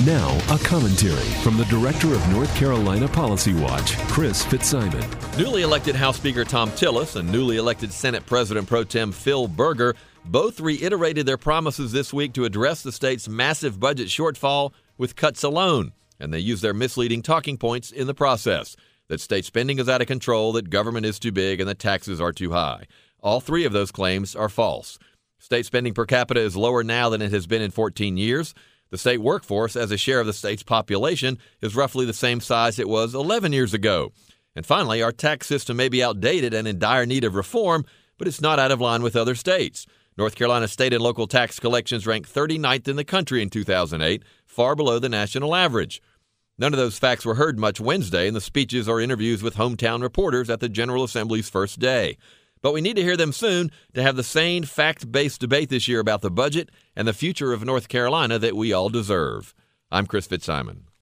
Now, a commentary from the Director of North Carolina Policy Watch, Chris Fitzsimon. Newly elected House Speaker Thom Tillis and newly elected Senate President Pro Tem Phil Berger both reiterated their promises this week to address the state's massive budget shortfall with cuts alone, and they used their misleading talking points in the process: that state spending is out of control, that government is too big, and that taxes are too high. All three of those claims are false. State spending per capita is lower now than it has been in 14 years. The state workforce, as a share of the state's population, is roughly the same size it was 11 years ago. And finally, our tax system may be outdated and in dire need of reform, but it's not out of line with other states. North Carolina state and local tax collections ranked 39th in the country in 2008, far below the national average. None of those facts were heard much Wednesday in the speeches or interviews with hometown reporters at the General Assembly's first day. But we need to hear them soon to have the sane, fact-based debate this year about the budget and the future of North Carolina that we all deserve. I'm Chris Fitzsimon.